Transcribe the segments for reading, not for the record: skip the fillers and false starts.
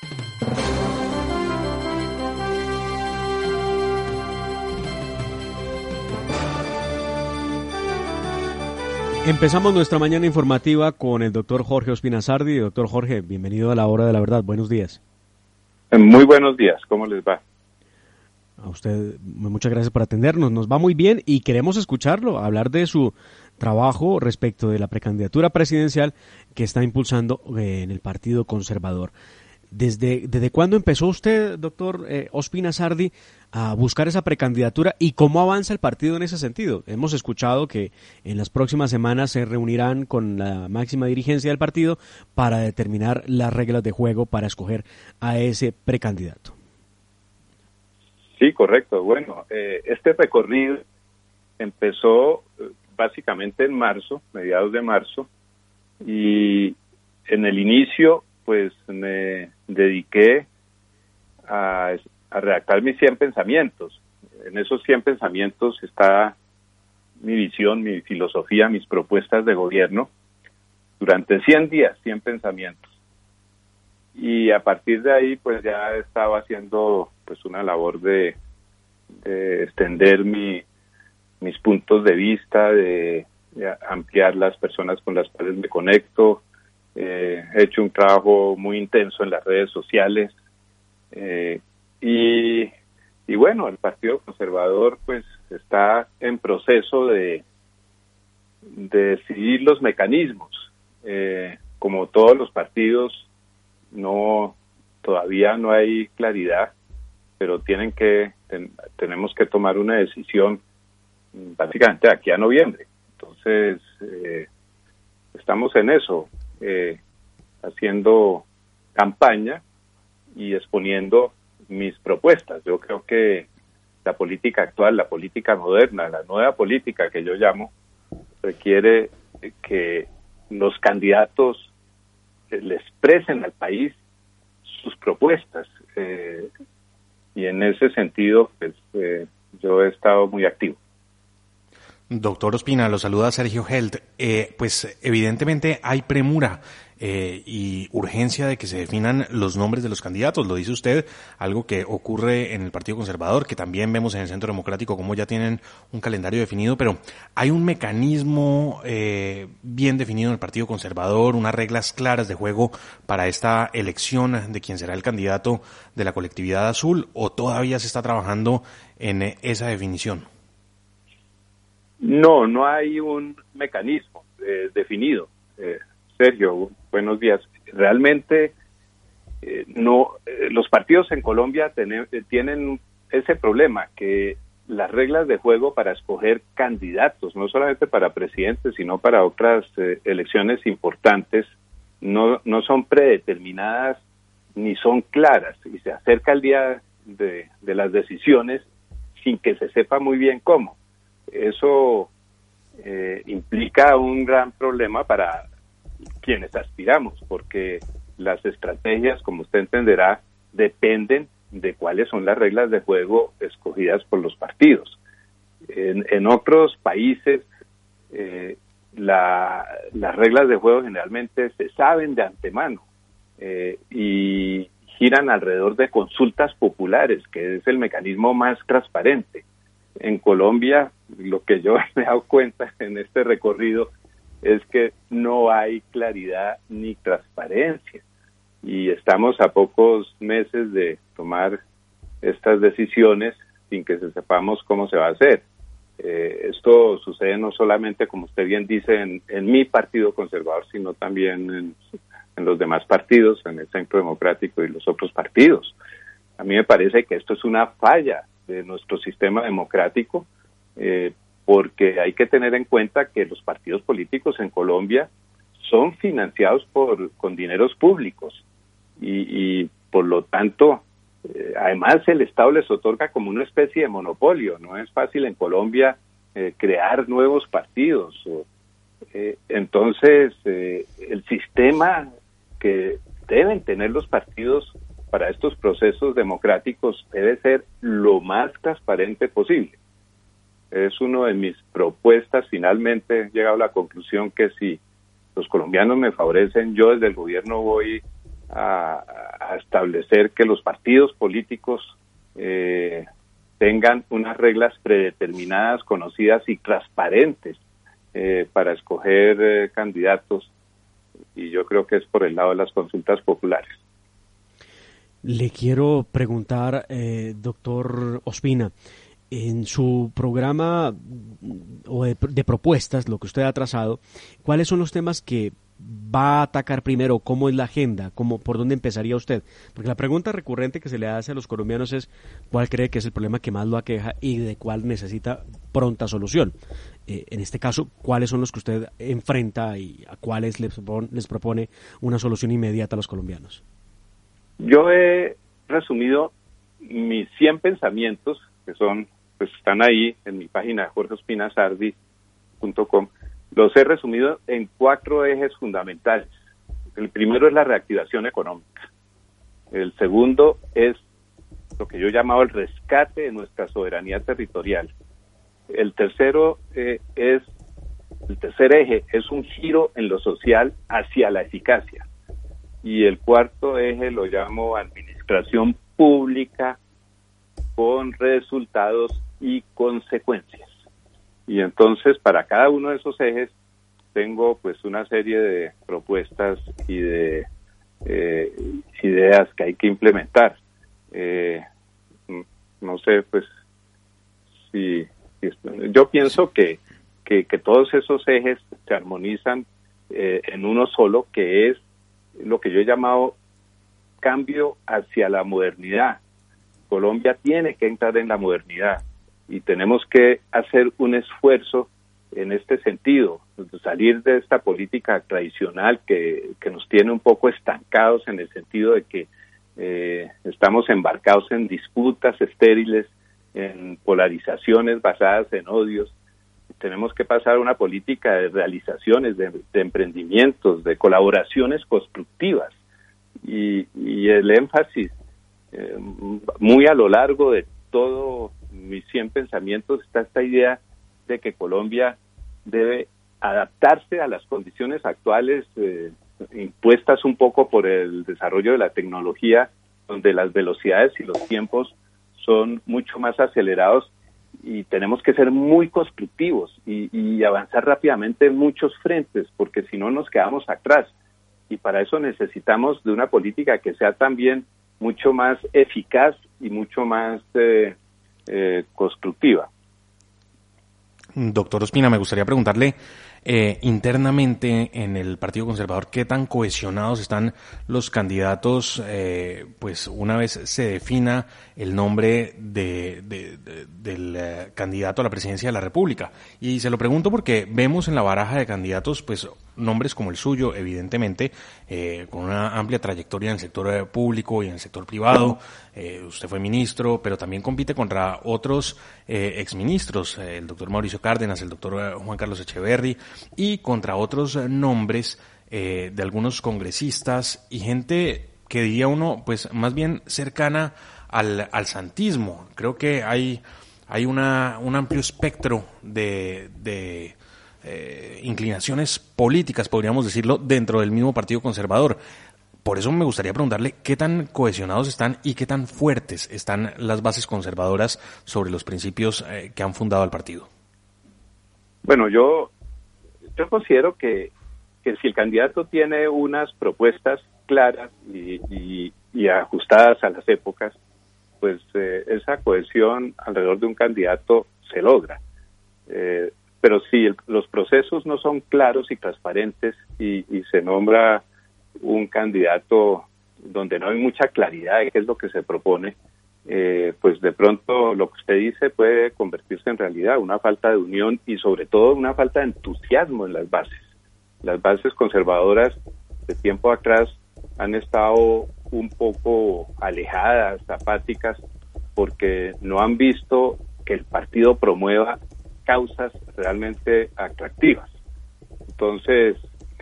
Empezamos nuestra mañana informativa con el doctor Jorge Ospina Sardi. Doctor Jorge, bienvenido a la Hora de la Verdad. Buenos días. Muy buenos días. ¿Cómo les va? A usted, muchas gracias por atendernos. Nos va muy bien y queremos escucharlo, hablar de su trabajo respecto de la precandidatura presidencial que está impulsando en el Partido Conservador. ¿Desde cuándo empezó usted, doctor Ospina Sardi, a buscar esa precandidatura y cómo avanza el partido en ese sentido? Hemos escuchado que en las próximas semanas se reunirán con la máxima dirigencia del partido para determinar las reglas de juego para escoger a ese precandidato. Sí, correcto. Bueno, este recorrido empezó básicamente en marzo, mediados de marzo, y en el inicio pues me dediqué a redactar mis 100 pensamientos. En esos 100 pensamientos está mi visión, mi filosofía, mis propuestas de gobierno. Durante 100 días, 100 pensamientos. Y a partir de ahí, pues ya estaba haciendo pues una labor de extender mis puntos de vista, de ampliar las personas con las cuales me conecto. He hecho un trabajo muy intenso en las redes sociales. Y bueno, el Partido Conservador pues está en proceso de decidir los mecanismos. Como todos los partidos, todavía no hay claridad, pero tenemos que tomar una decisión básicamente de aquí a noviembre. Entonces, estamos en eso, haciendo campaña y exponiendo mis propuestas. Yo creo que la política actual, la política moderna, la nueva política que yo llamo, requiere que los candidatos le expresen al país sus propuestas, y en ese sentido pues yo he estado muy activo. Doctor Ospina, lo saluda Sergio Held. Pues evidentemente hay premura y urgencia de que se definan los nombres de los candidatos. Lo dice usted, algo que ocurre en el Partido Conservador, que también vemos en el Centro Democrático como ya tienen un calendario definido, pero hay un mecanismo bien definido en el Partido Conservador, unas reglas claras de juego para esta elección de quién será el candidato de la colectividad azul, ¿o todavía se está trabajando en esa definición? No hay un mecanismo definido. Sergio, buenos días. Realmente los partidos en Colombia tienen ese problema, que las reglas de juego para escoger candidatos, no solamente para presidentes, sino para otras elecciones importantes, no son predeterminadas ni son claras, y se acerca el día de las decisiones sin que se sepa muy bien cómo. Eso implica un gran problema para quienes aspiramos, porque las estrategias, como usted entenderá, dependen de cuáles son las reglas de juego escogidas por los partidos. En otros países, las reglas de juego generalmente se saben de antemano y giran alrededor de consultas populares, que es el mecanismo más transparente. En Colombia, lo que yo me he dado cuenta en este recorrido es que no hay claridad ni transparencia, y estamos a pocos meses de tomar estas decisiones sin que sepamos cómo se va a hacer. Esto sucede no solamente, como usted bien dice, en mi Partido Conservador, sino también en los demás partidos, en el Centro Democrático y los otros partidos. A mí me parece que esto es una falla de nuestro sistema democrático, porque hay que tener en cuenta que los partidos políticos en Colombia son financiados con dineros públicos y por lo tanto, además el Estado les otorga como una especie de monopolio. No es fácil en Colombia crear nuevos partidos. Entonces, el sistema que deben tener los partidos para estos procesos democráticos debe ser lo más transparente posible. Es una de mis propuestas. Finalmente he llegado a la conclusión que si los colombianos me favorecen, yo desde el gobierno voy a a establecer que los partidos políticos tengan unas reglas predeterminadas, conocidas y transparentes para escoger candidatos, y yo creo que es por el lado de las consultas populares. Le quiero preguntar, doctor Ospina, en su programa o de propuestas, lo que usted ha trazado, ¿cuáles son los temas que va a atacar primero? ¿Cómo es la agenda? ¿Por dónde empezaría usted? Porque la pregunta recurrente que se le hace a los colombianos es ¿cuál cree que es el problema que más lo aqueja y de cuál necesita pronta solución? En este caso, ¿cuáles son los que usted enfrenta y a cuáles les propone una solución inmediata a los colombianos? Yo he resumido mis 100 pensamientos, que están ahí en mi página jorgeospinasardi.com. Los he resumido en 4 ejes fundamentales. El primero es la reactivación económica. El segundo es lo que yo he llamado el rescate de nuestra soberanía territorial. El tercer eje es un giro en lo social hacia la eficacia. Y el cuarto eje lo llamo administración pública con resultados y consecuencias. Y entonces para cada uno de esos ejes tengo pues una serie de propuestas y de ideas que hay que implementar. No sé, pues si yo pienso que todos esos ejes se armonizan en uno solo, que es lo que yo he llamado cambio hacia la modernidad. Colombia tiene que entrar en la modernidad y tenemos que hacer un esfuerzo en este sentido, salir de esta política tradicional que nos tiene un poco estancados, en el sentido de que estamos embarcados en disputas estériles, en polarizaciones basadas en odios. Tenemos que pasar a una política de realizaciones, de emprendimientos, de colaboraciones constructivas, y el énfasis muy a lo largo de todo mis 100 pensamientos está esta idea de que Colombia debe adaptarse a las condiciones actuales impuestas un poco por el desarrollo de la tecnología, donde las velocidades y los tiempos son mucho más acelerados, y tenemos que ser muy constructivos y avanzar rápidamente en muchos frentes, porque si no nos quedamos atrás, y para eso necesitamos de una política que sea también mucho más eficaz y mucho más constructiva. Doctor Ospina, me gustaría preguntarle internamente en el Partido Conservador, ¿qué tan cohesionados están los candidatos, pues una vez se defina el nombre del candidato a la presidencia de la República? Y se lo pregunto porque vemos en la baraja de candidatos, pues nombres como el suyo, evidentemente, con una amplia trayectoria en el sector público y en el sector privado. Usted fue ministro, pero también compite contra otros exministros, el doctor Mauricio Cárdenas, el doctor Juan Carlos Echeverry, y contra otros nombres de algunos congresistas y gente que diría uno, pues más bien cercana al santismo. Creo que hay un amplio espectro de inclinaciones políticas, podríamos decirlo, dentro del mismo Partido Conservador. Por eso me gustaría preguntarle qué tan cohesionados están y qué tan fuertes están las bases conservadoras sobre los principios que han fundado el partido. Bueno, yo considero que si el candidato tiene unas propuestas claras y ajustadas a las épocas, pues esa cohesión alrededor de un candidato se logra. Pero si los procesos no son claros y transparentes y se nombra un candidato donde no hay mucha claridad de qué es lo que se propone, pues de pronto lo que usted dice puede convertirse en realidad, una falta de unión y sobre todo una falta de entusiasmo en las bases. Las bases conservadoras de tiempo atrás han estado un poco alejadas, apáticas, porque no han visto que el partido promueva causas realmente atractivas. Entonces,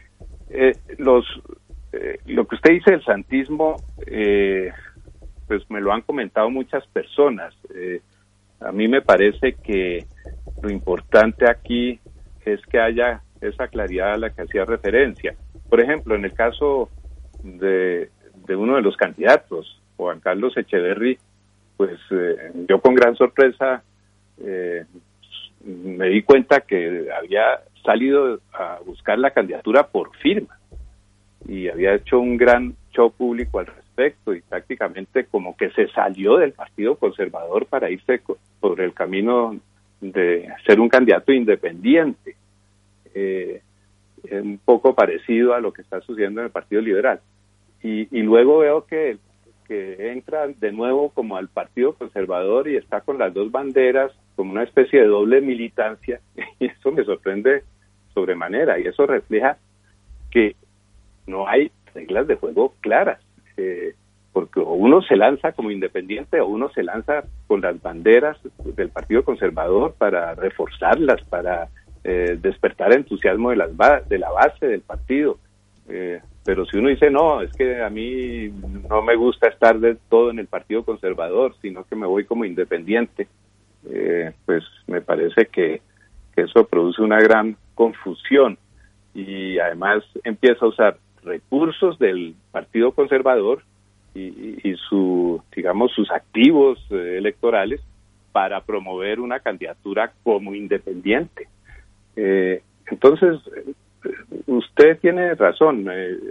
lo que usted dice del santismo, pues me lo han comentado muchas personas. A mí me parece que lo importante aquí es que haya esa claridad a la que hacía referencia. Por ejemplo, en el caso de de uno de los candidatos, Juan Carlos Echeverry, pues yo con gran sorpresa me di cuenta que había salido a buscar la candidatura por firma y había hecho un gran show público al respecto y prácticamente como que se salió del Partido Conservador para irse por el camino de ser un candidato independiente, un poco parecido a lo que está sucediendo en el Partido Liberal. Y luego veo que entra de nuevo como al Partido Conservador y está con las dos banderas, como una especie de doble militancia, y eso me sorprende sobremanera, y eso refleja que no hay reglas de juego claras, porque o uno se lanza como independiente o uno se lanza con las banderas del Partido Conservador para reforzarlas, para despertar entusiasmo de la base del partido. Pero si uno dice, no, es que a mí no me gusta estar del todo en el Partido Conservador, sino que me voy como independiente, pues me parece que eso produce una gran confusión y además empieza a usar recursos del Partido Conservador y sus activos electorales para promover una candidatura como independiente. Entonces, usted tiene razón.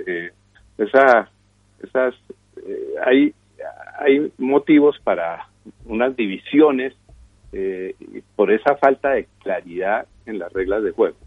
Hay motivos para unas divisiones por esa falta de claridad en las reglas de juego.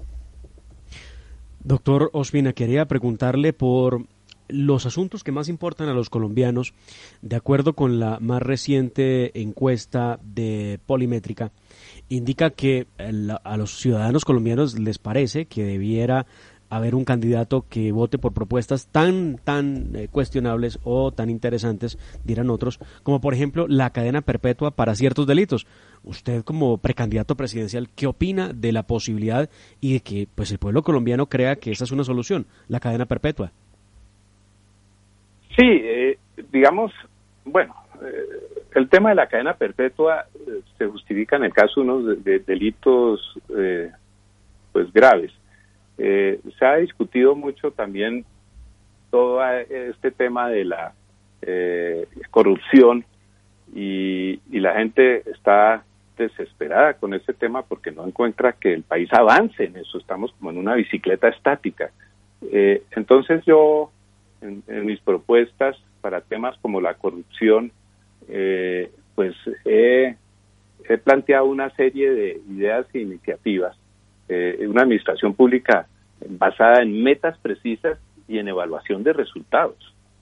Doctor Ospina, quería preguntarle por los asuntos que más importan a los colombianos, de acuerdo con la más reciente encuesta de Polimétrica, indica que a los ciudadanos colombianos les parece que debiera haber un candidato que vote por propuestas tan cuestionables o tan interesantes, dirán otros, como por ejemplo la cadena perpetua para ciertos delitos. Usted como precandidato presidencial, ¿qué opina de la posibilidad y de que pues el pueblo colombiano crea que esa es una solución, la cadena perpetua? Sí, el tema de la cadena perpetua se justifica en el caso de unos de delitos pues graves. Se ha discutido mucho también todo este tema de la corrupción y la gente está desesperada con ese tema porque no encuentra que el país avance en eso. Estamos como en una bicicleta estática. Entonces yo en mis propuestas para temas como la corrupción pues he planteado una serie de ideas e iniciativas, una administración pública basada en metas precisas y en evaluación de resultados,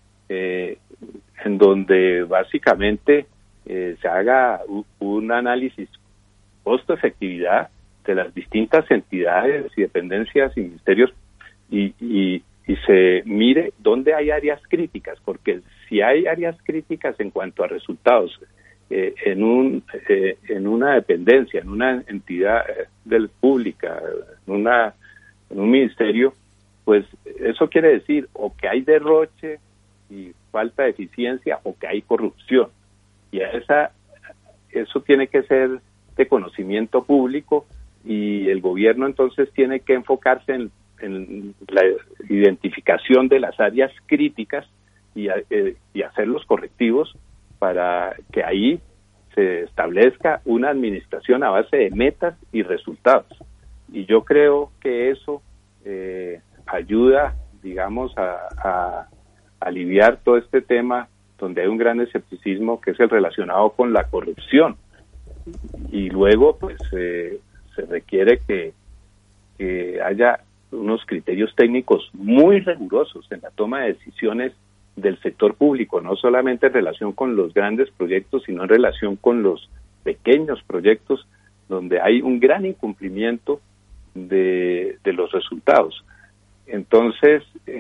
en donde básicamente se haga un análisis costo-efectividad de las distintas entidades y dependencias y ministerios y se mire dónde hay áreas críticas, porque si hay áreas críticas en cuanto a resultados en una dependencia, en una entidad pública, en un ministerio, pues eso quiere decir o que hay derroche y falta de eficiencia o que hay corrupción. Y eso tiene que ser de conocimiento público y el gobierno entonces tiene que enfocarse en la identificación de las áreas críticas y hacer los correctivos para que ahí se establezca una administración a base de metas y resultados. Y yo creo que eso ayuda, digamos, a aliviar todo este tema donde hay un gran escepticismo que es el relacionado con la corrupción. Y luego, pues, se requiere que haya unos criterios técnicos muy rigurosos en la toma de decisiones del sector público, no solamente en relación con los grandes proyectos, sino en relación con los pequeños proyectos donde hay un gran incumplimiento de los resultados. Entonces,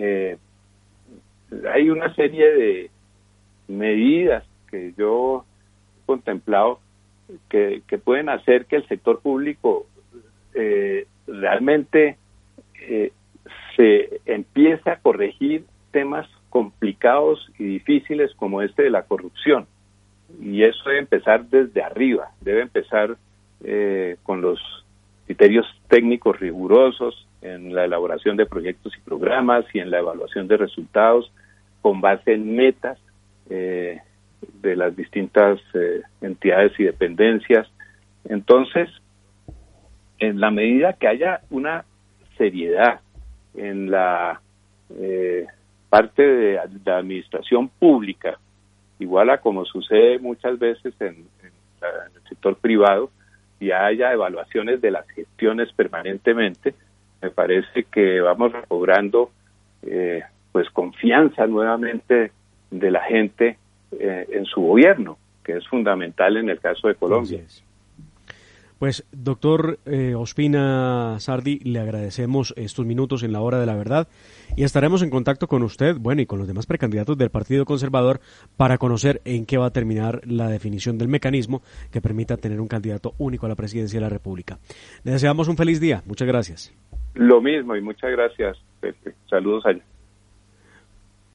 hay una serie de medidas que yo he contemplado que pueden hacer que el sector público realmente se empiece a corregir temas complicados y difíciles como este de la corrupción. Y eso debe empezar desde arriba, debe empezar con los criterios técnicos rigurosos en la elaboración de proyectos y programas y en la evaluación de resultados, con base en metas de las distintas entidades y dependencias. Entonces, en la medida que haya una seriedad en la parte de la administración pública, igual a como sucede muchas veces en el sector privado, y haya evaluaciones de las gestiones permanentemente, me parece que vamos recobrando pues confianza nuevamente de la gente en su gobierno, que es fundamental en el caso de Colombia. Pues, doctor Ospina Sardi, le agradecemos estos minutos en la hora de la verdad y estaremos en contacto con usted, bueno, y con los demás precandidatos del Partido Conservador para conocer en qué va a terminar la definición del mecanismo que permita tener un candidato único a la presidencia de la República. Le deseamos un feliz día. Muchas gracias. Lo mismo y muchas gracias, Pepe. Saludos allá.